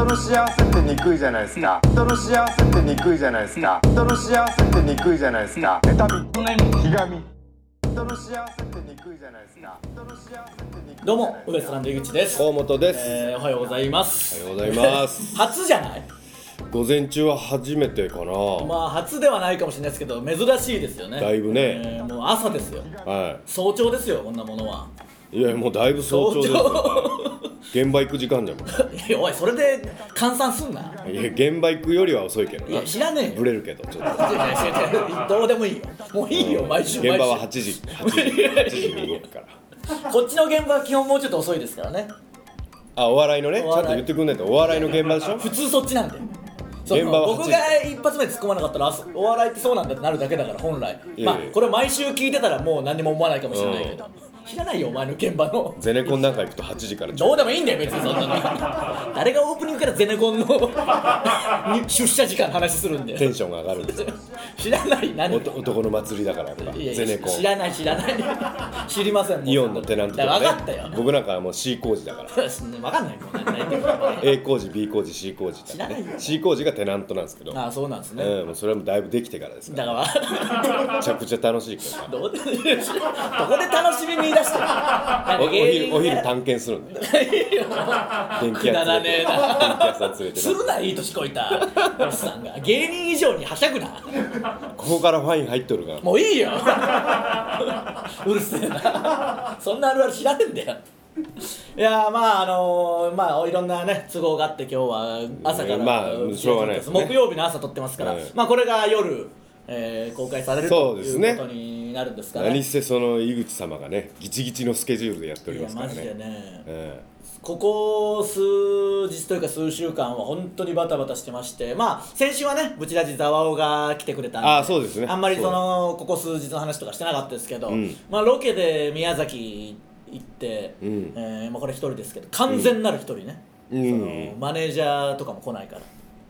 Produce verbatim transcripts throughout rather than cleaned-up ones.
人の幸せってにくいじゃないですか。人の幸せってにくいじゃないですか。人の幸せってにくいじゃないですか。妬み、ひがみ、人の幸せってにくいじゃないですか。人の幸せってにくい。 どうもウエストランド井口です。 河本です、 えー、おはようございます。 おはようございます初じゃない？ 午前中は初めてかな。 まあ初ではないかもしれないですけど珍しいですよね。 だいぶね、 えー、もう朝ですよ。 は早朝ですよ、こんなものは。 い。いやもうだいぶ早朝ですよ、ね、現場行く時間じゃんもいやおい、それで換算すんな。 いや現場行くよりは遅いけどな。 いや知らねえよ。 ブレるけどちょっといやいやいやどうでもいいよ。もういいよ、毎週毎週。 現場ははちじはちじはちじに動くからこっちの現場は基本もうちょっと遅いですからね。 あ、お笑いのね、ちお笑いゃんと言ってくんないと。お笑いの現場でしょ。 普通そっちなんで。その現場ははちじ僕が一発目で突っ込まなかったらお笑いってそうなんだってなるだけだから本来。 いやいやまあこれ毎週聞いてたらもう何も思わないかもしれないけど、知らないよお前の現場の。 ゼネコンなんか行くとはちじからどうでもいいんだよ別にそんなの。誰がオープニングからゼネコンの出社時間の話するんで。 テンションが上がるんですよ。 知らない何おと男の祭りだからやっぱいやいやゼネコン。 知らない知らない知りません。もうイオンのテナントとかね。 だから分かったよ。 僕なんかはもう C 工事だから。 分かんないもん何言ってるか。 A 工事 B 工事 C 工事知らないよ。 C 工事がテナントなんですけど。 ああそうなんですね、 うん、もうそれはもうだいぶできてからですかだら。 からめちゃくちゃ楽しいけどな。 どうでどこで楽しみ見出してる。 おお昼お昼探検するんで。電気屋くだらねえな。 電気屋さん連れてするな、いい年こいたおっさんが芸人以上にはしゃぐな。 ここからファイン入っとるが。 もういいようるせえな。そんなあるある知らねえんだよ。いやまああのー、まあいろんなね都合があって今日は朝から、 まあしょうがないですね。 木曜日の朝撮ってますから、 はい、 まあこれが夜、えー、公開されるということになるんですかね。 何せその井口様がねギチギチのスケジュールでやっておりますからね。 いやマジでね、 えー、ここ数日というか数週間は本当にバタバタしてまして、まあ先週はねブチラジザワオが来てくれたんで、 あ、そうですね、 あんまりそのここ数日の話とかしてなかったですけど、うん、まあロケで宮崎行って、うん、えーまあ、これ一人ですけど完全なる一人ね、うん、そのマネージャーとかも来ないから。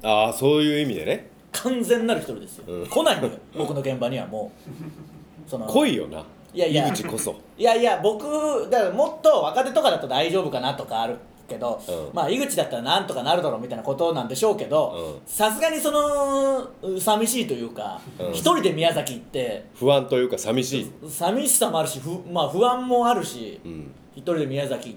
ああ、そういう意味でね、 完全なる一人ですよ、うん、来ないのよ僕の現場にはもうその来いよな。 いやいや井口こそいやいや僕だからもっと若手とかだと大丈夫かなとかあるけど、うん、まあ井口だったらなんとかなるだろうみたいなことなんでしょうけど、さすがにその寂しいというか、うん、一人で宮崎行って不安というか寂しい寂しさもあるし、ふ、まあ、不安もあるし、うん、一人で宮崎行って、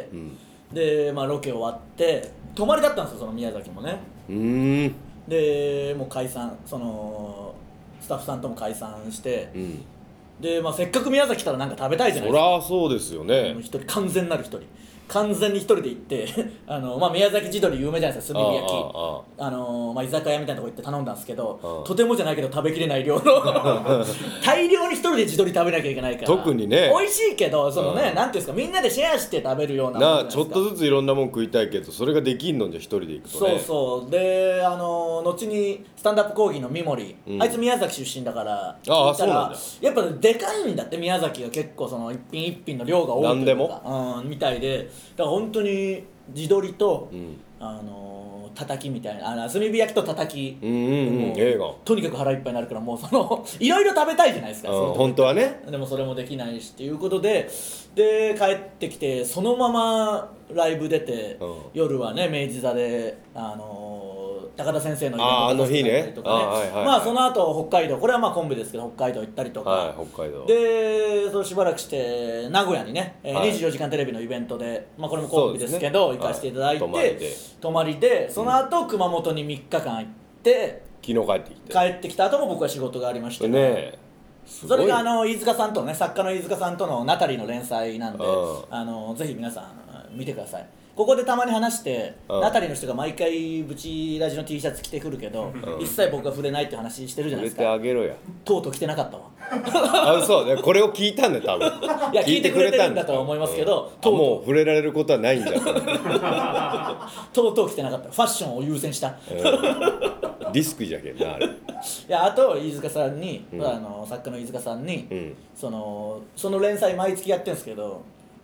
うん、で、まあ、ロケ終わって泊まりだったんですよその宮崎もね。 うーんでもう解散、そのスタッフさんとも解散して、うん、で、まあ、せっかく宮崎来たらなんか食べたいじゃないですか。 そりゃそうですよね。 一人完全なる一人完全に一人で行ってあの、まあ、宮崎地鶏有名じゃないですか、炭火焼き。あああの、まあ、居酒屋みたいなとこ行って頼んだんですけど、とてもじゃないけど食べきれない量の大量に一人で地鶏食べなきゃいけないから。 特にね美味しいけどそのね、なんていうんですか、みんなでシェアして食べるようななあ、ちょっとずついろんなもん食いたいけどそれができんのじゃ一人で行くとね。 そうそうで、あの後にスタンダップ講義の三森、うん、あいつ宮崎出身だから聞いたら、やっぱでかいんだって宮崎が結構その一品一品の量が多いというか、 何でも、 うん、みたいで、だから本当に地鶏と、うん、あのたたきみたいな、あの炭火焼きとたたき、 うんうんうん、映画とにかく腹いっぱいになるから、もうそのいろいろ食べたいじゃないですか、 うん、本当はね。 でもそれもできないしっていうことで、で帰ってきてそのままライブ出て、うん、夜はね明治座であの高田先生のイベントあの日ね、 とかね、あ、はいはいはい、まあその後北海道、これはまあコンビですけど北海道行ったりとか、 はい、北海道でそれしばらくして名古屋にね、はい、にじゅうよじかんテレビのイベントで、まあ、これもコンビですけど、ね、行かせていただいて、はい、泊まりで、その後熊本にみっかかん行って、 うん、昨日帰ってきて帰ってきた後も僕は仕事がありましてね、 それがあの飯塚さんとね、作家の飯塚さんとのナタリーの連載なんで、うん、あのぜひ皆さん見てください。ここでたまに話して、うん、ナタリーの人が毎回ブチラジの T シャツ着てくるけど、うん、一切僕が触れないって話してるじゃないですか。 触れてあげろや。 とうとう着てなかったわあ、そうこれを聞いたんだよ多分。 いや聞いてくれてるんだとは思いますけど、 うん、とうとうもう触れられることはないんだとうとう着てなかった。ファッションを優先した、うん、 リスクじゃけんなあれ。いや、あと飯塚さんに、うん、あの作家の飯塚さんに、うん、そのその連載毎月やってるんですけど、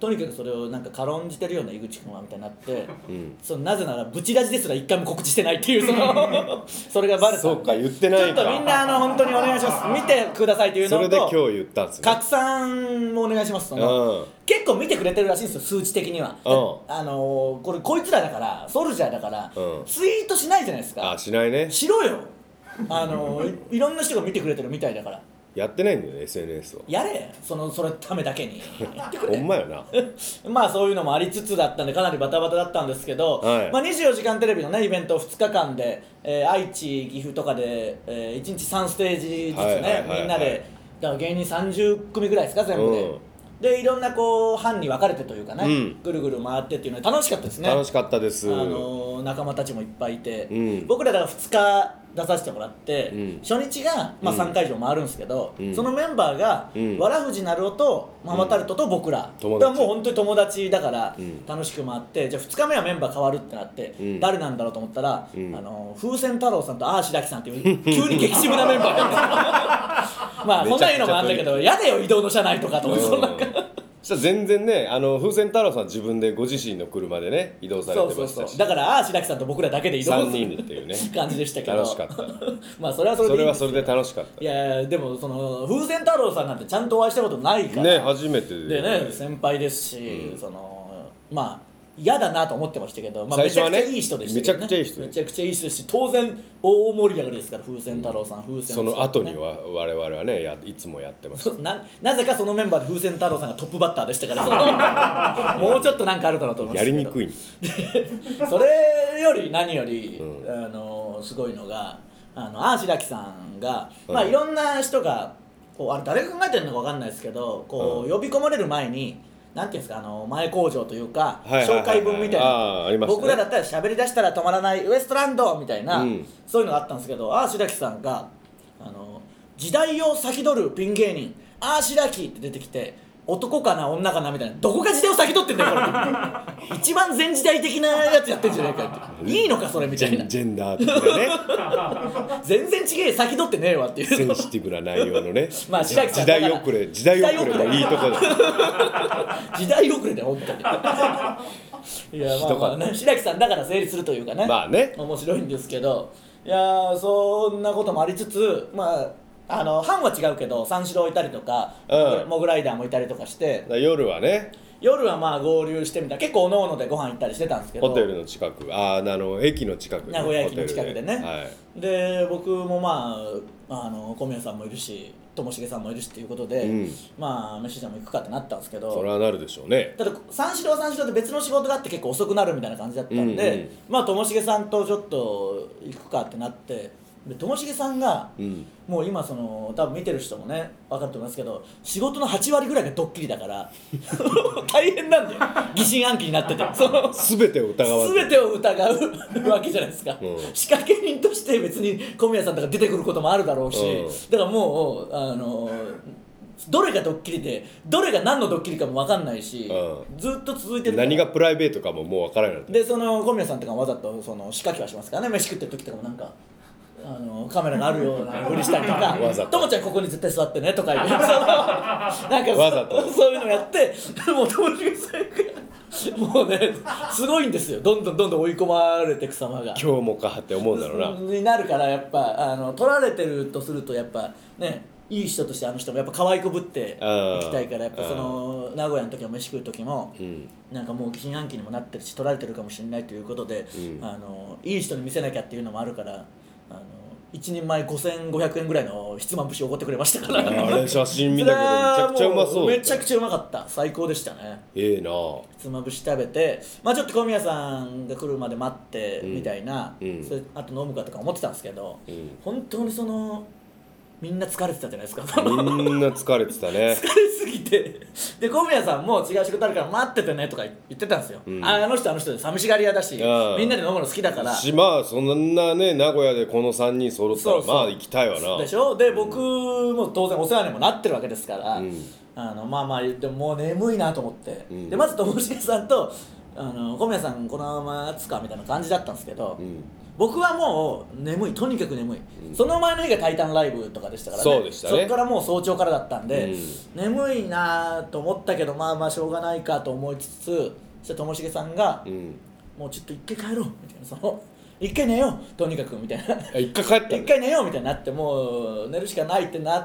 とにかくそれをなんか軽んじてるような井口君はみたいになって、 うん、 そのなぜならブチラジですら一回も告知してないっていうそのそれがバレた。 そうか、言ってないか。 ちょっとみんなあの本当にお願いします見てくださいっていうのと、 それで今日言ったんですね。 拡散もお願いします。その、うん、結構見てくれてるらしいんですよ、数値的には、うん、あのー、これこいつらだからソルジャーだから、うん、ツイートしないじゃないですか。 あ、しないね。 しろよ。あのー、い, いろんな人が見てくれてるみたいだから。 やってないんだよね エスエヌエス を。 やれそのそれためだけにやってくれ。 ほんまよなまあそういうのもありつつだったんでかなりバタバタだったんですけど、 はい、 まあ、にじゅうよじかんテレビのねイベントふつかかんで、えー、愛知岐阜とかで、えー、いちにちさんステージずつね、はいはいはいはい、みんなでだから芸人さんじゅっくみぐらいですか全部で、うん、でいろんなこう班に分かれてというかね、うん、ぐるぐる回ってっていうので楽しかったですね。 楽しかったです。 あのー、仲間たちもいっぱいいて、 うん、 僕らだからふつか出させてもらって、うん、初日が、まあ、さんかいじょう回るんですけど、うん、そのメンバーが、うん、わらふじなるおとママタルトと僕ら、うん、だからもう本当に友達だから楽しく回って、うん、じゃあふつかめはメンバー変わるってなって、うん、誰なんだろうと思ったら、うん、あの風船太郎さんとあーしらきさんっていう急に激渋なメンバーがまあこんないうのもあんだけどやだよ移動の車内とかと思って、そんなんかそしたら全然ね、あの風船太郎さん自分でご自身の車でね移動されてましたし、 そうそうそう、だからあーしらきさんと僕らだけで移動するさんにんっていうね感じでしたけど楽しかったまあそれはそれでいいんですよ。 それはそれで楽しかった。 いやでもその風船太郎さんなんてちゃんとお会いしたことないからね、初めてでね、先輩ですし、うん、そのまあ嫌だなと思ってましたけど、まあ、 最初はね、 めちゃくちゃいい人でしたけど、ね、 めちゃくちゃいい人めちゃくちゃいい人ですし、当然大盛り上がりですから風船太郎さん、風船、ね、 その後には我々はねやいつもやってます。 な, なぜかそのメンバーで風船太郎さんがトップバッターでしたからもうちょっとなんかあるかなと思いますけど、 やりにくいそれより何より、うん、あのすごいのがあのあーしらきさんが、うん、まあいろんな人がこうあれ誰が考えてるのか分かんないですけどこう、うん、呼び込まれる前になんていうんですか、あの前工場というか、はいはいはいはい、紹介文みたいな、ね、僕らだったら喋り出したら止まらないウエストランドみたいな、うん、そういうのがあったんですけど、あーしらきさんがあの時代を先取るピン芸人あーしらきって出てきて、男かな女かなみたいな、どこが時代を先取ってんだよこれ一番前時代的なやつやってんじゃないかっていいのかそれみたいな、 ジェンダー的なね全然違え先取ってねえわっていうセンシティブな内容のねまあ白木さん時代遅れ時代遅れもいいとこだ時代遅れで本当にいやまあまあね白木さんだから成立するというかね、 まあね面白いんですけど、いやそんなこともありつつ、まああの班は違うけど三四郎いたりとか、うん、モグライダーもいたりとかして、 夜はね夜はまあ合流してみたら結構おのおのでご飯行ったりしてたんですけど、 ホテルの近く、ああの駅の近く、 名古屋駅の近くでね、 はい、 で僕もまああの小宮さんもいるしともしげさんもいるしっていうことで、うん、まあ飯でも行くかってなったんですけど、 それはなるでしょうね。 ただ三四郎は三四郎で別の仕事があって結構遅くなるみたいな感じだったんで、うんうん、まあともしげさんとちょっと行くかってなって、でともしげさんが、うん、もう今その多分見てる人もね分かると思いますけど、仕事のはちわりぐらいがドッキリだから大変なんだよ疑心暗鬼になってて、その全てを疑う全てを疑うわけじゃないですか、うん、仕掛け人として別に小宮さんとか出てくることもあるだろうし、うん、だからもうあのどれがドッキリでどれが何のドッキリかも分かんないし、うん、ずっと続いてる何がプライベートかももう分からないで、その小宮さんとかわざとその仕掛けはしますからね、飯食ってる時とかもなんかあのカメラがあるようなふりしたりとかともちゃんここに絶対座ってねとか言ってなんかわざとそういうのやってもうともしげさんがもうねすごいんですよ、どんどんどんどん追い込まれていく様が今日もかって思うんだろうなになるから、やっぱあの撮られてるとするとやっぱねいい人としてあの人もやっぱ可愛いこぶっていきたいから、やっぱその名古屋の時も飯食う時も、うん、なんかもう疑心暗鬼にもなってるし撮られてるかもしれないということで、うん、あのいい人に見せなきゃっていうのもあるから、あの一人前ごせんごひゃくえんぐらいのひつまぶしおごってくれましたからあれ写真見たけどめちゃくちゃうまそう、 めちゃくちゃうまかった、最高でしたね。 ええなひつまぶし食べて、まあちょっと小宮さんが来るまで待ってみたいな、うん、それあと飲むかとか思ってたんですけど、うん、本当にそのみんな疲れてたじゃないですか。 みんな疲れてたね疲れすぎてで小宮さんも違う仕事あるから待っててねとか言ってたんですよ、うん、あ, あの人あの人で寂しがり屋だしみんなで飲むの好きだからし、まあそんなね名古屋でこのさんにん揃ったらそうそうまあ行きたいわなでしょ。で僕も当然お世話にもなってるわけですから、うん、あのまあまあでももう眠いなと思って、うん、でまずともしげさんとあの小宮さんこのまま待つかみたいな感じだったんですけど、うん、 僕はもう眠い、とにかく眠い、うん、その前の日がタイタンライブとかでしたからね。 そうでしたね。 そっからもう早朝からだったんで、 うん、 眠いなと思ったけどまあまあしょうがないかと思いつつ、そしてともしげさんが、うん、もうちょっと一回帰ろうみたいな、その一回寝ようとにかくみたいな、 一回帰った一回寝ようみたいになって、もう寝るしかないってなって、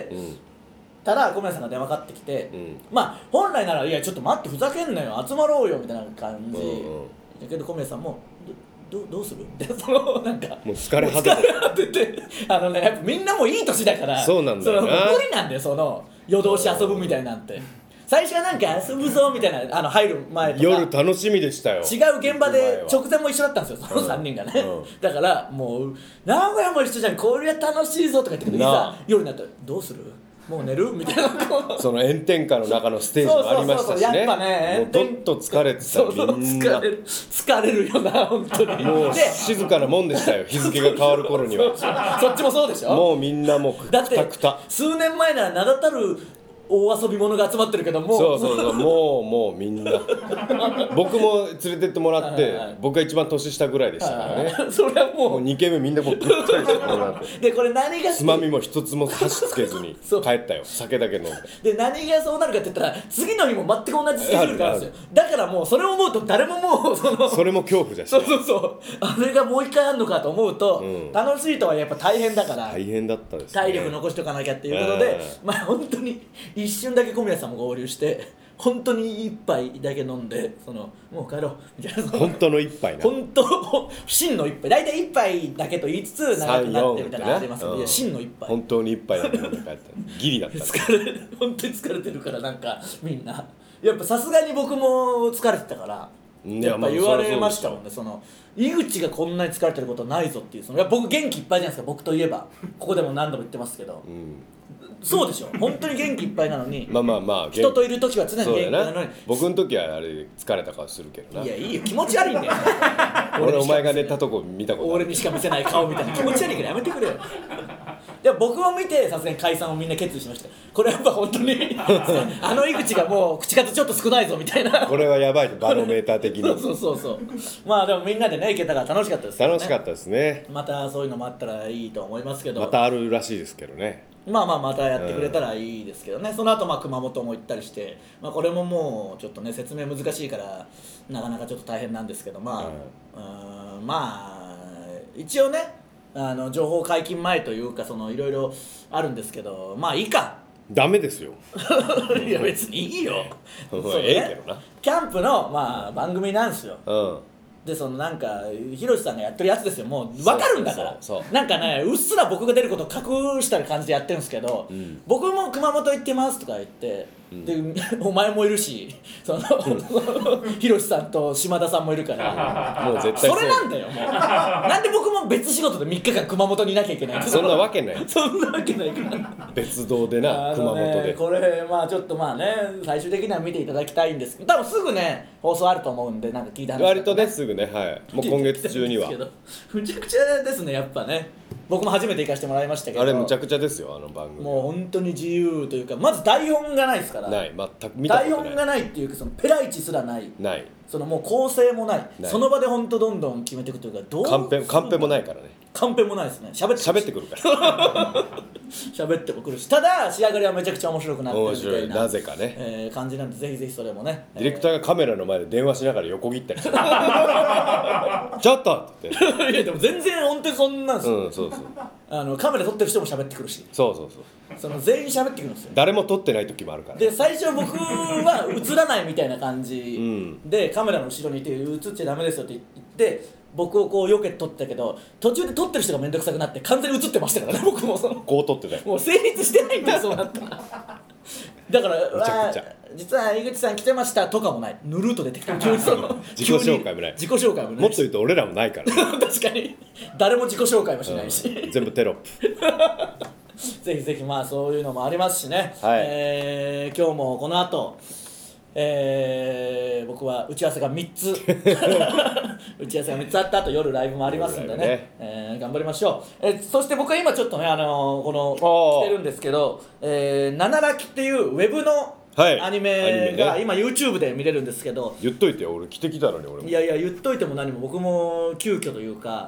うん、たら小宮さんが電話かかってきて、うん、まあ本来ならいやちょっと待ってふざけんなよ集まろうよみたいな感じ、うんうん、だけど小宮さんもど, ど, どうするみたいな、そのなんかもう疲れ果てて疲れ果ててあのねやっぱみんなもういい年だからそうなんだよな、 その無理なんだよ、その夜通し遊ぶみたいなんて。最初はなんか遊ぶぞみたいな、あの入る前とか夜楽しみでしたよ。 違う現場で直前も一緒だったんですよ、そのさんにんがね、うんうん、だからもう名古屋も一緒じゃん、これは楽しいぞとか言ってくる、いざ夜になったらどうするもう寝るみたいなその炎天下の中のステージもありましたしね。 やっぱね、 もうどっと疲れてた、 そうそうみんな疲れる疲れるよな本当に。 もう静かなもんでしたよ日付が変わる頃にはそっちもそうでしょ。 もうみんなもうくたくた。 数年前なら名だたる大遊び者が集まってるけども、 そうそうそうもうもうみんな僕も連れてってもらって、はいはい、僕が一番年下ぐらいでしたからね、はいはい、 それはもう、 もうに軒目みんなもうぐったりしてもらってでこれ何がつまみも一つも箸つけずに帰ったよ酒だけ飲んで。 で何がそうなるかって言ったら次の日も全く同じスケジュールがあるんですよ。だからもうそれを思うと誰ももうそのそれも恐怖だし、 そうそうそうあれがもう一回あるのかと思うと、うん、楽しいとはやっぱ大変だから大変だったです、ね、 体力残しておかなきゃっていうことで、まあ本当に一瞬だけ小宮さんも合流して本当に一杯だけ飲んで、そのもう帰ろうみたいな、 本当の一杯な、 本当真の一杯、大体一杯だけと言いつつ長くなってみたいなのありますけど、いや真の一杯本当に一杯だけ飲んで帰ったギリだった疲れる本当に疲れてるからなんかみんなやっぱさすがに僕も疲れてたからやっぱ言われましたもんね。その井口がこんなに疲れてることないぞっていう、そのいや僕元気いっぱいじゃないですか、僕といえばここでも何度も言ってますけど、うん、そうでしょ本当に元気いっぱいなのにまあまあまあ人といる時は常に元気なのに、 僕の時はあれ疲れた顔するけどな。 いやいいよ気持ち悪いんだよ俺お前が寝たとこ見たことある。 俺にしか見せない顔みたいな気持ち悪いからやめてくれよで僕を見てさすがに解散をみんな決意しました。これやっぱ本当にあの井口がもう口数ちょっと少ないぞみたいなこれはやばいバロメーター的にそうそうそうまあでもみんなでね行けたから楽しかったです、ね、 楽しかったですね。 またそういうのもあったらいいと思いますけど、 またあるらしいですけどね。 まあまあまたやってくれたらいいですけどね、うん、その後まあ熊本も行ったりして、まあ、これももうちょっとね説明難しいからなかなかちょっと大変なんですけど、まあ、うん、まあ一応ねあの情報解禁前というかそのいろいろあるんですけど、まあいいかダメですよいや別にいいよそうね、ええけどな。 キャンプの、まあ、番組なんですよ、 うんでそのなんかひろしさんがやってるやつですよ。もう分かるんだからそうそうそうなんかねうっすら僕が出ることを隠した感じでやってるんですけど、うん、僕も熊本行ってますとか言って、うん、でお前もいるしそのひろしさんと島田さんもいるからもう絶対そうそれなんだよもうなんで僕も別仕事でみっかかん熊本にいなきゃいけないんそんなわけないそんなわけないから別動でな、ね、熊本でこれまあちょっとまあね最終的には見ていただきたいんですけど多分すぐね放送あると思うんでなんか聞いた話、ね、 割とねすぐねはいもう今月中にはむちゃくちゃですねやっぱね。僕も初めて行かせてもらいましたけどあれむちゃくちゃですよあの番組もう本当に自由というかまず台本がないですからない全く見たことない台本がないっていうかそのペライチすらないないそのもう構成もないその場で本当どんどん決めていくというかどうカンペカンペもないからねカンペもないですね喋って喋ってくるから喋ってもくるしただ仕上がりはめちゃくちゃ面白くなってるみたいななぜかね、 えー、感じなんでぜひぜひそれもねディレクターがカメラの前で電話しながら横切ったりするちょっとって言っていやでも全然本当にそんなんですよ、 うん、そうそうあのカメラ撮ってる人も喋ってくるしそうそうそうその全員喋ってくるんですよ。 誰も撮ってない時もあるからで最初僕は映らないみたいな感じで、うん、カメラの後ろにいて映っちゃダメですよって言って僕をこうよけて撮ってたけど途中で撮ってる人が面倒くさくなって完全に映ってましたからね僕もそのこう撮ってたよもう成立してないんだよそうなったらだからめちゃくちゃ実は井口さん来てましたとかもないぬるっと出てきた急にその自己紹介もない自己紹介もないもっと言うと俺らもないから、 ね、確かに誰も自己紹介もしないし、 うん、全部テロップぜひぜひまあそういうのもありますしね、 はいえー、今日もこの後、えー、僕は打ち合わせがみっつ打ち合わせがみっつあった後夜ライブもありますんでね、ねえー、頑張りましょう、えー、そして僕は今ちょっとね、あのー、この来てるんですけど「えー、ナナラキ」っていうウェブのアニメが今 YouTube で見れるんですけど、 言っといてよ俺着てきたのに俺もいやいや言っといても何も僕も急遽というか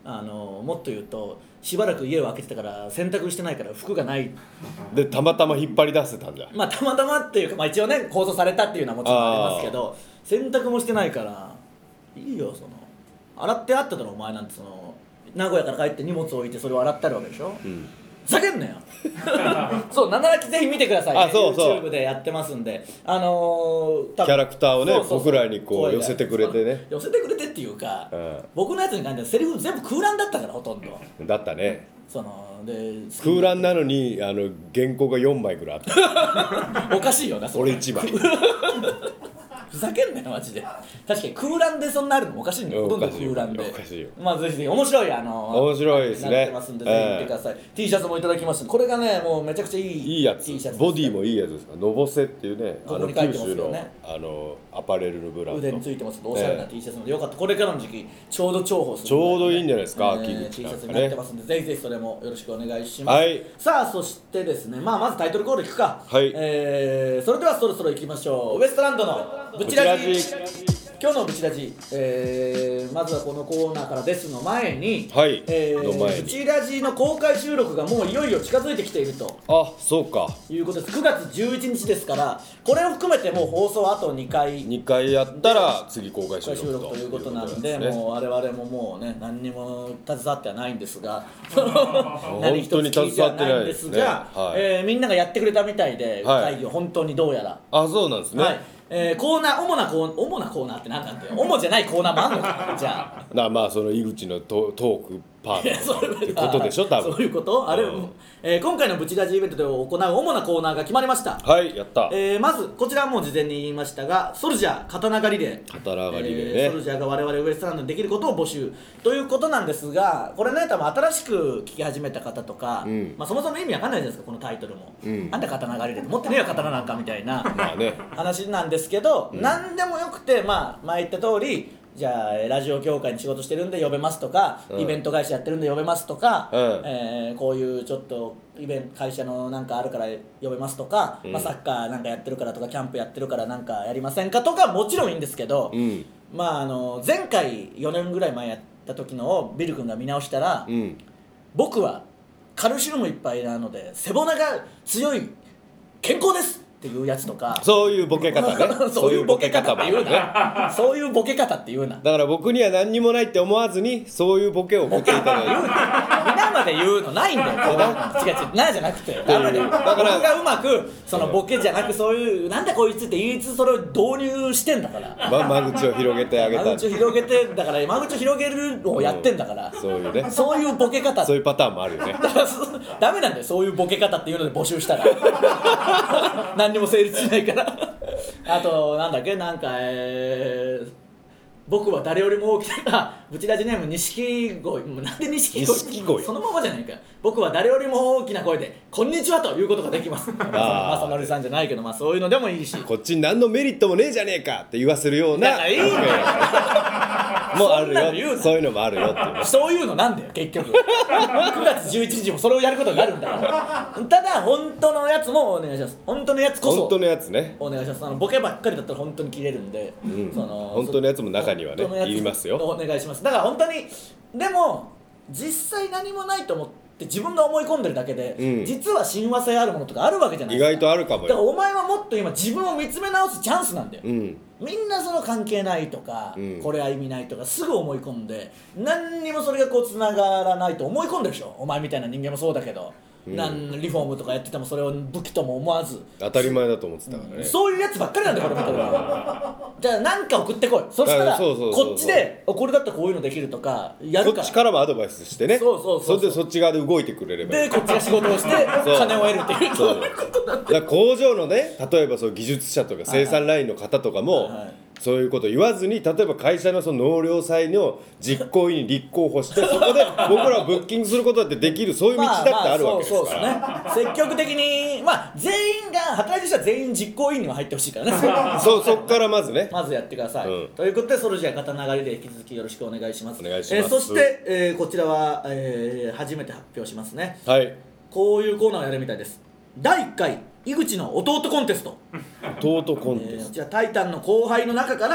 あのもっと言うとしばらく家を空けてたから洗濯してないから服がないでたまたま引っ張り出せたんじゃ。 まあたまたまっていうか、まあ、一応ね構造されたっていうのはもちろんありますけど洗濯もしてないからいいよその洗ってあっただろお前なんてその名古屋から帰って荷物置いてそれを洗ってあるわけでしょ、うん、ふざけんなよそうなならきぜひ見てください、ね、 あそうそう YouTube でやってますんであのー、 キャラクターをねそうそうそう僕らにこう寄せてくれてね寄せてくれてっていうか、うん、僕のやつに関してはセリフ全部空欄だったからほとんどだったねそので空欄なのにあの原稿がよんまいぐらいあったおかしいよなそれ俺いちまいふざけんなよマジで確かに空欄でそんなあるのもおかしいんだよほとんど空欄でおかしいよまあぜひぜひ面白いあの面白いですねなってますんでぜひ見てください、えー、T シャツもいただきましたこれがねもうめちゃくちゃいいいいやつ T シャツボディもいいやつですかのぼせっていうねここに書いてますよねあの九州のあのアパレルのブランド腕についてますおしゃれな T シャツでよかったこれからの時期ちょうど重宝するちょうどいいんじゃないですか、 えー、 秋口 T シなんかねャツになってますんでぜひぜひそれもよろしくお願いします、 はい、 さあそしてですねまあまずタイトルコールいくかはい、 えー、それではそろそろいきましょうウエストランドのブチラジ今日のブチラジ、えー、まずはこのコーナーからですの前に、 はいえー、 の前にブチラジの公開収録がもういよいよ近づいてきているとあそうかいうことですくがつじゅういちにちですからこれを含めてもう放送あとにかいにかいやったら次公開収録と, 収録ということなんで、 ね、 もう我々ももうね何にも携わってはないんですが何一つ聞いてはないんですが、 はいえー、みんながやってくれたみたいで、はい、会議を本当にどうやらあそうなんですね、 はいえー、コーナー主なコー主なコーナーって何なんだよ主じゃないコーナーもあんのかじゃあだまあその井口のトトークパートナーってことでしょ多分そういうことあれ、うんえー、今回のブチラジイベントで行う主なコーナーが決まりましたはいやった、 えー、まずこちらはもう事前に言いましたがソルジャー刀狩りで刀狩りでね、 えー、ソルジャーが我々ウエストランドにできることを募集ということなんですがこれね多分新しく聞き始めた方とか、うんまあ、そもそも意味わかんないじゃないですかこのタイトルも、うん、なんで刀狩りで持ってねえよ刀なんかみたいなまあ、ね、 話なんですけど、うん、何でもよくてまあ前言った通りじゃあラジオ協会に仕事してるんで呼べますとか、うん、イベント会社やってるんで呼べますとか、うんえー、こういうちょっとイベント会社のなんかあるから呼べますとか、うんまあ、サッカーなんかやってるからとかキャンプやってるからなんかやりませんかとかもちろんいいんですけど、うん、まああの前回よねんぐらい前やった時のをビル君が見直したら、うん、僕はカルシウムいっぱいなので背骨が強い健康ですっていうやつとかそういうボケ方ねそういうボケ方って言うなそういうボケ方って言うなだから僕には何にもないって思わずにそういうボケを送っていただいて皆まで言うのないんだよ違う違うなじゃなくてだから僕がうまくそのボケじゃなくそういうなんだこいつって言いつつそれを導入してんだから、 ま、間口を広げてあげた間口を広げてだから間口を広げるのをやってんだから、 うん、そういうねそういうボケ方そういうパターンもあるよねだからダメなんだよそういうボケ方っていうので募集したら何にも成立しないからあとなんだっけなんかえー、僕は誰よりも大きなブチラジネーム錦鯉なんで錦鯉錦鯉そのままじゃないか僕は誰よりも大きな声でこんにちはということができますまさのりさんじゃないけどまあそういうのでもいいしこっちに何のメリットもねえじゃねえかって言わせるようなだからいいのよもうあるよそういうのもあるよっていうそういうのなんだよ結局くがつじゅういちにちもそれをやることになるんだからただ本当のやつもお願いします本当のやつこそ本当のやつねお願いしますあのボケばっかりだったら本当に切れるんで、 うん、その本当のやつも中にはねいりますよお願いしますだから本当にでも実際何もないと思って自分が思い込んでるだけで、うん、実は親和性あるものとかあるわけじゃないですか意外とあるかもよだからお前はもっと今自分を見つめ直すチャンスなんだよ、 うんみんなその関係ないとか、うん、これは意味ないとかすぐ思い込んで何にもそれがこうつながらないと思い込んでるでしょお前みたいな人間もそうだけど、うん、なんリフォームとかやっててもそれを武器とも思わず当たり前だと思ってたからね、うん、 そういうやつばっかりなんだよこれ見てるじゃあ何か送ってこいそしたらこっちでこれだったらこういうのできるとかやるからこっちからもアドバイスしてねそうそうそうそうそれでそっち側で動いてくれればでこっちが仕事をして金を得るっていうそういうことなんだ工場のね例えばそう技術者とか生産ラインの方とかも、はいはいそういうこと言わずに例えば会社のその納涼祭の実行委員に立候補してそこで僕らをブッキングすることだってできるそういう道だってあるわけですから、 まあまあ、そうそうですね積極的にまあ全員が働いてる人は全員実行委員には入ってほしいからねそうそっからまずねまずやってください、うん、ということでソルジャー刀狩りで引き続きよろしくお願いしますお願いします、 えー、そして、えー、こちらは、えー、初めて発表しますねはいこういうコーナーをやるみたいですだいいっかい井口の弟コンテスト弟コンテスト、 えー、じゃあタイタンの後輩の中から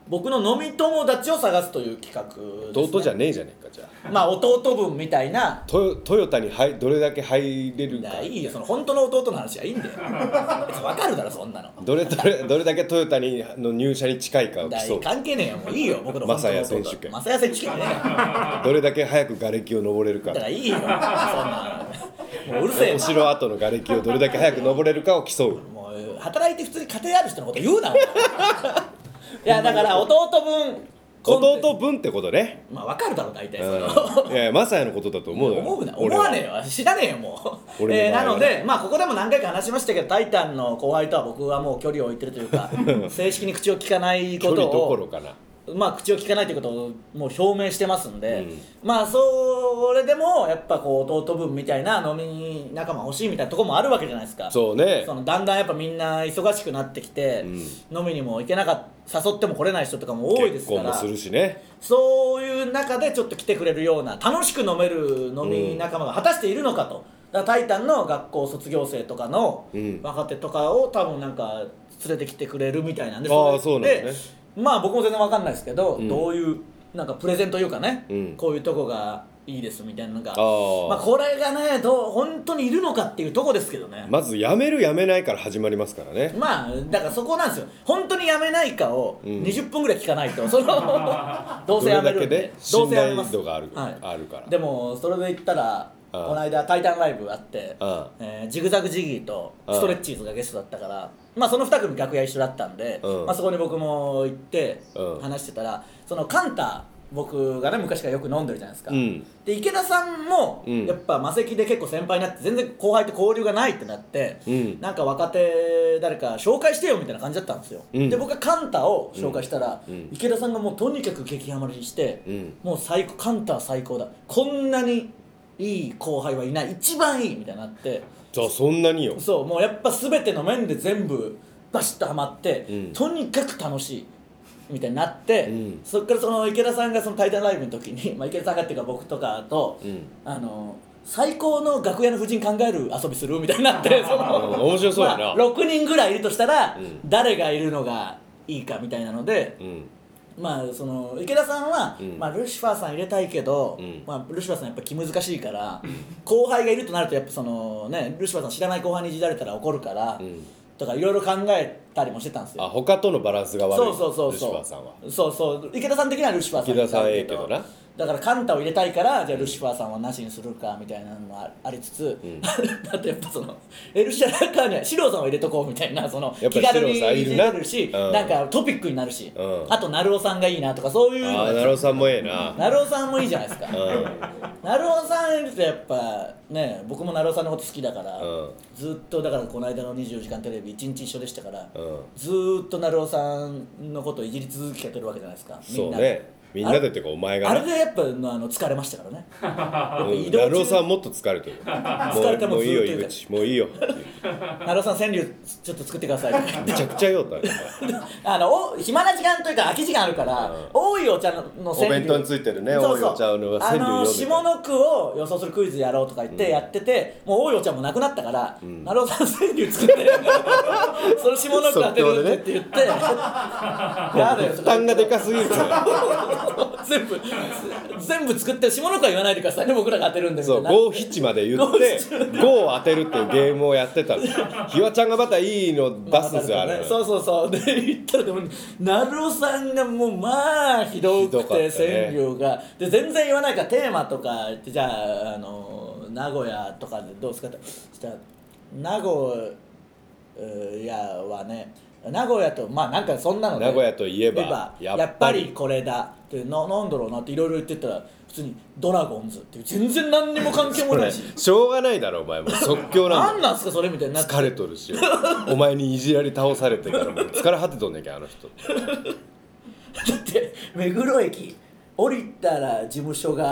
僕の飲み友達を探すという企画です、ね、 弟じゃねえじゃねえかじゃあまあ弟分みたいなト, トヨタに入どれだけ入れるかいいよその本当の弟の話はいいんだよ分かるだろそんなのどれどれどれだけトヨタにの入社に近いかを競う関係ねえよもういいよ僕の本当の弟マサヤ選手権マサヤ選手権ねどれだけ早く瓦礫を登れるかだからいいよそんなもううるせえお城跡の瓦礫をどれだけ早く登れるかを競うもう働いて普通に家庭ある人のこと言うなお前いやだから弟分弟分ってことねまあ分かるだろ大体その、 うん、いやマサヤのことだと思うよ思うな思わねえよ知らねえよもう、えー、なのでまあここでも何回か話しましたけどタイタンの後輩とは僕はもう距離を置いてるというか正式に口を聞かないことを距離どころかなまあ口を聞かないということをもう表明してますんで、 うん、 まあそれでもやっぱこう弟分みたいな飲み仲間欲しいみたいなところもあるわけじゃないですか。 そうねそのだんだんやっぱみんな忙しくなってきて、うん、飲みにも行けなかった誘っても来れない人とかも多いですから結婚もするしねそういう中でちょっと来てくれるような楽しく飲める飲み仲間が果たしているのかと、だからタイタンの学校卒業生とかの若手とかを多分なんか連れてきてくれるみたいなんで、 ああそうなんですね。 まあ僕も全然わかんないですけど、うん、どういうなんかプレゼンというかね、うん、こういうとこがいいですみたいなのが、あまあこれがねどう本当にいるのかっていうとこですけどね。 まず辞める辞めないから始まりますからね。 まあだからそこなんですよ。本当に辞めないかをにじゅっぷんぐらい聞かないと、うん、そのどうせ辞めるんでどうせ辞めます。信頼度がある、 はい、 あるから。 でもそれで言ったらこの間タイタンライブあって、えー、ジグザグジギーとストレッチーズがゲストだったから、まあそのに組楽屋一緒だったんで、まあ、そこに僕も行って話してたら、そのカンタ僕がね昔からよく飲んでるじゃないですか、うん、で池田さんもやっぱ魔石で結構先輩になって全然後輩と交流がないってなって、うん、なんか若手誰か紹介してよみたいな感じだったんですよ、うん、で僕がカンタを紹介したら、うん、池田さんがもうとにかく激ハマりして、うん、もう最高カンタは最高だこんなにいい後輩はいない一番いいみたいになって、 じゃあそんなによそうもうやっぱ全ての面で全部バシッとハマって、うん、とにかく楽しいみたいになって、うん、そっからその池田さんがそのタイタンライブの時に、まあ、池田さんがっていうか僕とかと、うん、あの最高の楽屋の夫人考える遊びするみたいになってその、 うん、面白そうやな、 まあ、ろくにんぐらいいるとしたら、うん、誰がいるのがいいかみたいなので、うんまあその池田さんは、うんまあ、ルシファーさん入れたいけど、うんまあ、ルシファーさんやっぱ気難しいから後輩がいるとなるとやっぱそのねルシファーさん知らない後輩にいじられたら怒るから、うん、とかいろいろ考えたりもしてたんですよ。 あ他とのバランスが悪い。 そうそうそうそうルシファーさんはそうそう池田さん的にはルシファーさん池田さんええけどなだからカンタを入れたいからじゃあルシファーさんはなしにするかみたいなのもありつつ、うん、だってやっぱそのエルシャラカーにはシローさんを入れとこうみたいなその気軽にいじれるしな、うん、なんかトピックになるし、うん、あとナルオさんがいいなとかそういうあナルオさんもええなナルオさんもいいじゃないですか、うん、ナルオさんいるとやっぱね僕もナルオさんのこと好きだから、うん、ずっとだからこの間のにじゅうよじかんテレビ一日一緒でしたから、うん、ずっとナルオさんのことをいじり続けてるわけじゃないですかみんなで。そうねみんなでってかお前があれでやっぱあの疲れましたからねナルオさんもっと疲れてる疲れてももういいよ井口もういいよナルオさん川柳ちょっと作ってくださいめちゃくちゃよったあの暇な時間というか空き時間あるから、うん、多いお茶の川柳お弁当についてるね多いお茶の川柳あの下の句を予想するクイズやろうとか言ってやってて、うん、もう多いお茶もなくなったから、うん、ナルオさん川柳作ってその下の句当てるって言って、ね、やだよ負担がでかすぎる全部全部作って下の句は言わないでくださいね僕らが当てるんでそう五七まで言って五を当てるっていうゲームをやってたんですひわちゃんがまたいいの出すんですよ、まあ、あれそうそうそうで言ったらでもナルオさんがもうまあひどくて川柳が、ね、で全然言わないからテーマとか言ってじゃあ、あの名古屋とかでどうですかってしたら名古屋はね名古屋とまあなんかそんなので名古屋といえばやっぱりやっぱりこれだってななんだろうなっていろいろ言ってたら普通にドラゴンズっていう全然何にも関係もないししょうがないだろお前も即興なんだ何なんすかそれみたいになって疲れとるしお前にいじられ倒されてからもう疲れ果てとんねんけあの人だって目黒駅降りたら事務所が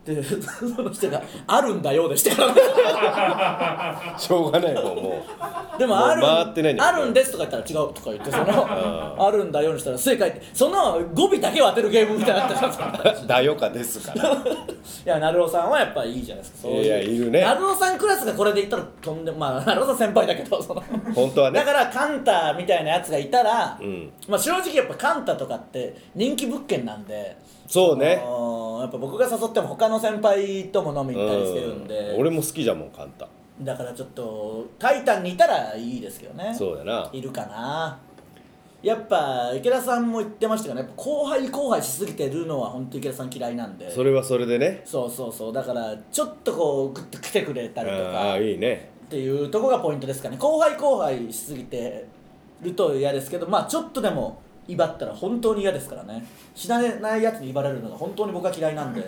でその人が「あるんだよ」でしてからしょうがないもんもうでもあるもう回ってないんだあけどるんですとか言ったら違うとか言ってそのあるんだよにしたら正解ってその語尾だけを当てるゲームみたいになってからだよかですからいやなるおさんはやっぱいいじゃないですかそういういやいるねなるおさんクラスがこれで言ったらとんでもまあなるおさん先輩だけどその本当はねだからカンタみたいなやつがいたら、 うんまあ正直やっぱカンタとかって人気物件なんでそうねあのやっぱ僕が誘っても他の先輩とも飲み行ったりしてるんで、 うん俺も好きじゃんもんカンタだからちょっとタイタンにいたらいいですけどねそうだないるかなやっぱ池田さんも言ってましたけどねやっぱ後輩後輩しすぎてるのは本当池田さん嫌いなんでそれはそれでねそうそうそうだからちょっとこうグッと来てくれたりとあかあいいねっていうとこがポイントですかね後輩後輩しすぎてると嫌ですけどまあちょっとでも威張ったら本当に嫌ですからね知らないやつに威張られるのが本当に僕は嫌いなんで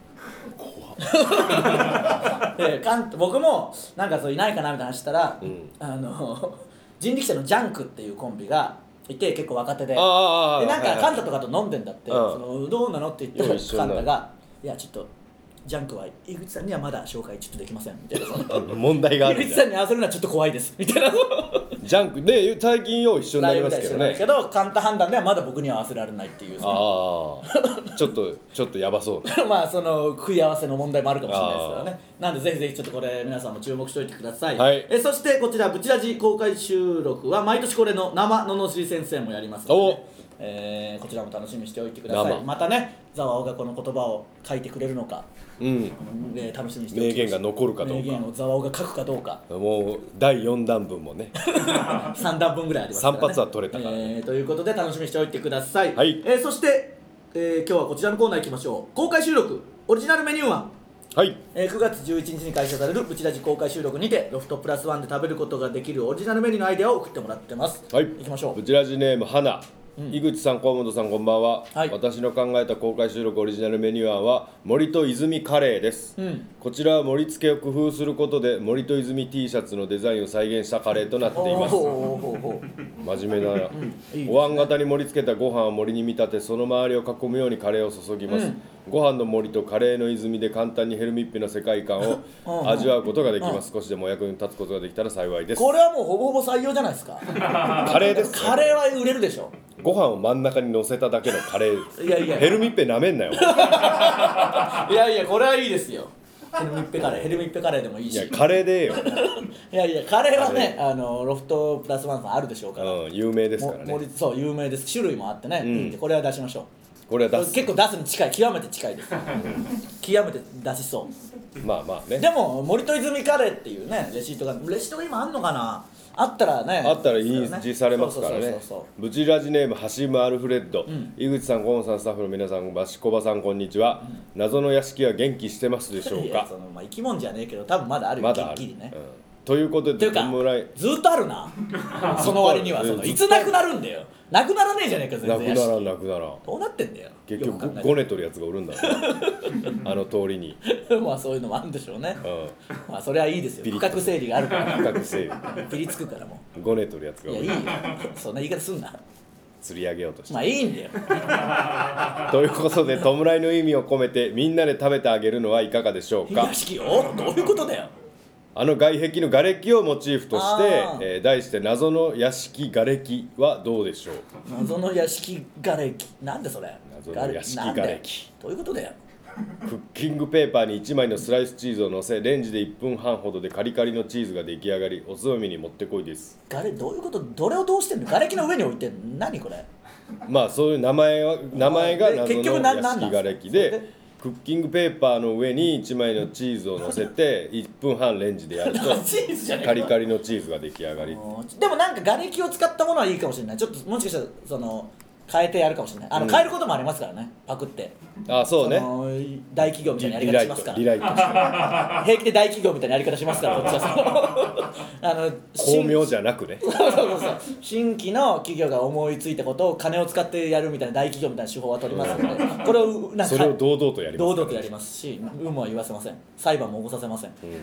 でかん僕もなんかそういないかなみたいな話したら、うん、あの人力車のジャンクっていうコンビがいて結構若手ででなんかカンタとかと飲んでんだって、そのどうなのって言ってカンタがいやちょっとジャンクは井口さんにはまだ紹介ちょっとできませんみたいな問題がある井口さんに合わせるのはちょっと怖いですみたいなジャンクで最近よう一緒になりますけどねけどカンタ判断ではまだ僕には合わせられないっていうああちょっとちょっとやばそうなまあその食い合わせの問題もあるかもしれないですからねなんでぜひぜひちょっとこれ皆さんも注目しておいてください、 はい、 えそしてこちらブチラジ公開収録は毎年これの生ののしり先生もやりますので、ねえー、こちらも楽しみにしておいてくださいまたねザワオがこの言葉を書いてくれるのかうん、えー、楽しみにしておいて名言が残るかどうか名言をザワオが書くかどうかもうだいよんだんぶんもねさんだんぶんぐらいありますからねさん発は取れたから、ねえー、ということで楽しみにしておいてください、 はいえー、そして、えー、今日はこちらのコーナー行きましょう公開収録オリジナルメニューははい、 えー、くがつじゅういちにちに開催されるブチラジ公開収録にてロフトプラスワンで食べることができるオリジナルメニューのアイデアを送ってもらってます。 はい、 行きましょう。 ブチラジネーム花、うん、井口さん河本さんこんばんは、 はい、 私の考えた公開収録オリジナルメニュー案は森と泉カレーです、うん、こちらは盛り付けを工夫することで森と泉 T シャツのデザインを再現したカレーとなっています真面目な、うん、いいね、お椀型に盛り付けたご飯を森に見立てその周りを囲むようにカレーを注ぎます、うん、ご飯の森とカレーの泉で簡単にヘルミッペな世界観を味わうことができます少しでもお役に立つことができたら幸いですこれはもうほぼほぼ採用じゃないですかカレーです、ね、 カレーは売れるでしょご飯を真ん中に乗せただけのカレーいやいやヘルミッペなめんなよいやいやこれはいいですよヘルミッペカレーヘルミッペカレーでもいいしいやカレーでええよいやいやカレーはねあのロフトプラスワンさんあるでしょうから、 うん、有名ですからねそう有名です種類もあってね、うん、いいんでこれは出しましょうこれは出す結構出すに近い極めて近いです極めて出しそうまあまあねでも森と泉カレーっていうねレシートがレシートが今あんのかなあったらねあったら印字されますからねブチラジネームハシムアルフレッド、うん、井口さんゴンさんスタッフの皆さんバシコバさんこんにちは、うん、謎の屋敷は元気してますでしょうかいやその、まあ、生き物じゃねえけど多分まだあるよまだあるギリね、うんということでというかずっとあるなその割にはそのいつなくなるんだよなくならねえじゃねえか全然なくならんなくならんどうなってんだよ結局ごねとるやつがおるんだあの通りにまあそういうのもあるんでしょうね、うん、まあそれはいいですよ区画整理があるから区画整理ピリつくからもうごねとるやつがおるいやいいよそんな言い方すんな釣り上げようとしてまあいいんだよということで弔いの意味を込めてみんなで食べてあげるのはいかがでしょうか屋敷をどういうことだよあの外壁の瓦礫をモチーフとして、えー、題して謎の屋敷瓦礫はどうでしょう謎の屋敷瓦礫なんでそれ謎の屋敷瓦礫どういうことだよクッキングペーパーにいちまいのスライスチーズを乗せレンジでいっぷんはんほどでカリカリのチーズが出来上がりおつまみにもってこいです。 ガレどういうことどれをどうしてんの瓦礫の上に置いてん何これまあそういう名前は名前が謎の屋敷瓦礫でクッキングペーパーの上にいちまいのチーズを乗せていっぷんはんレンジでやるとカリカリのチーズが出来上がりでもなんか瓦礫を使ったものはいいかもしれないちょっともしかしたらその変えてやるかもしれないあの、うん、変えることもありますからねパクってあそうね大企業みたいなやり方しますからリライトリライト平気で大企業みたいなやり方しますからこっちはあの巧妙じゃなくねそうそうそう新規の企業が思いついたことを金を使ってやるみたいな大企業みたいな手法は取りますのでこれをなんかそれを堂々とやります、 堂々とやりますし有無は言わせません裁判も起こさせません、うん、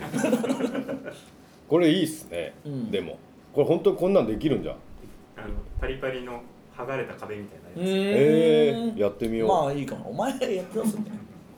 これいいっすね、うん、でもこれ本当にこんなんできるんじゃんあのパリパリの剥がれた壁みたいなやつえー、やってみようまあいいかもお前やってますね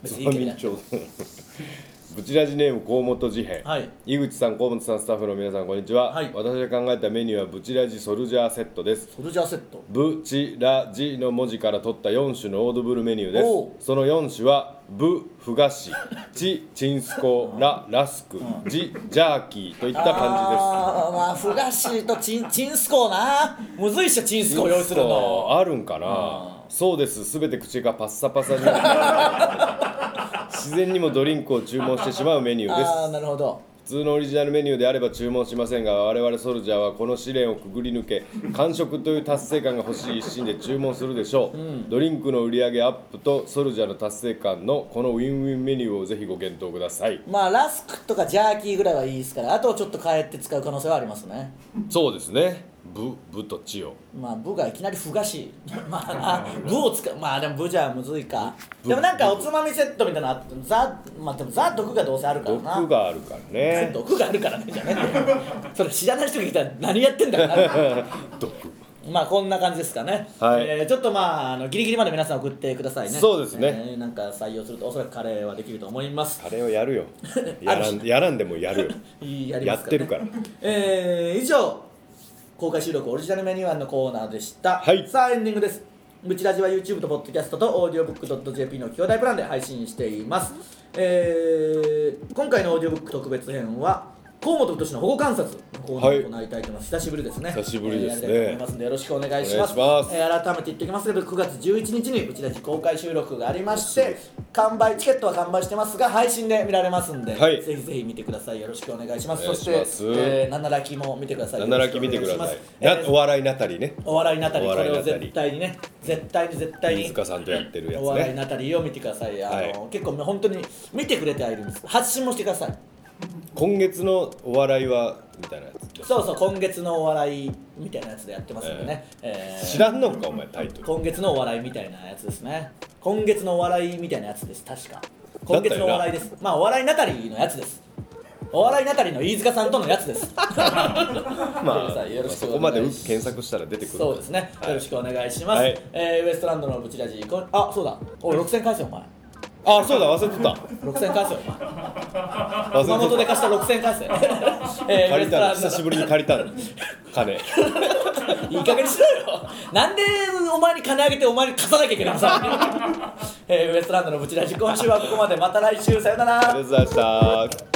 別に意見ないつまみちょうどブチラジネーム河本事変、 はい、 井口さん、河本さん、スタッフの皆さんこんにちは、 はい、 私が考えたメニューはブチラジソルジャーセットです。 ソルジャーセット、 ブチラジの文字から取ったよん種のオードブルメニューです。そのよん種はブ、ふ菓子、チ、チンスコ、ラ、ラスク、ジ、ジャーキーといった感じです。 あー、まあふ菓子とチン、チンスコーな、むずいっしょチンスコー用意するの。 あるんかな。そうです、すべて口がパッサパサになる自然にもドリンクを注文してしまうメニューです。 あー、なるほど。 普通のオリジナルメニューであれば注文しませんが、我々ソルジャーはこの試練をくぐり抜け完食という達成感が欲しい一心で注文するでしょう、うん、ドリンクの売り上げアップとソルジャーの達成感のこのウィンウィンメニューをぜひご検討ください。 まあラスクとかジャーキーぐらいはいいですから、あとをちょっと変えて使う可能性はありますね。 そうですね、ブ、ブとチを、 まあブがいきなりふ菓子まあな、ブを使う、まあでもブじゃむずいか。でもなんかおつまみセットみたいなのあって、ザ、まあでもザ毒がどうせあるからな。 毒があるからね。 毒があるからねじゃねそれ知らない人が来たら何やってんだよな毒。 まあこんな感じですかね、 はい、 えー、ちょっとまあ、あのギリギリまで皆さん送ってくださいね。 そうですね、 えー、なんか採用するとおそらくカレーはできると思います。 カレーをやるよやらん、やらんでもやるよやりますからね、 やってるから。 えー、以上公開収録オリジナルメニュー案のコーナーでした、 はい、 さあエンディングです。ブチラジは YouTube と Podcast と オーディオブックドットジェーピー の兄弟プランで配信しています。えー、今回のオーディオブック特別編は河本太の保護観察のコーナーを行いたいと思います、はい、久しぶりですね。 久しぶりですね、 えー、やりたいと思いますのでよろしくお願いします。 お願いします。 えー、改めて言っておきますけどくがつじゅういちにちにブチラジ公開収録がありまして、完売チケットは完売してますが配信で見られますんで、はい、ぜひぜひ見てください。よろしくお願いします。そして、えー、ナナラキも見てください。 ナナラキ見てください。な、お笑いナタリーね。 お笑いナタリー、これを絶対にね、絶対に絶対に飯塚さんとやってるやつね。 お笑いナタリーを見てください。あの、はい、結構本当に見てくれてはいるんです。発信もしてください。 今月のお笑いはみたいなやつ。 そうそう、今月のお笑いみたいなやつでやってますんでね、えーえー、 知らんのかお前タイトル。 今月のお笑いみたいなやつですね。今月のお笑いみたいなやつです。確か今月のお笑いです。まあお笑いナタリーのやつです。お笑いナタリーの飯塚さんとのやつですまあよろしくそこまで検索したら出てくる。 そうですね、はい、よろしくお願いします、はい、えー、ウエストランドのブチラジ、あ、そうだ、おいろくせん返せよお前。 あ、そうだ、忘れてた。 ろくせん返せよお前。熊本で貸したろくせん返せえー、 借りたの、久しぶりに借りたの金いい加減にしろよ。なんでお前に金あげてお前に貸さなきゃいけないのさえー、ウエストランドのブチラジ、今週はここまで。また来週、さよなら。 ありがとうございました。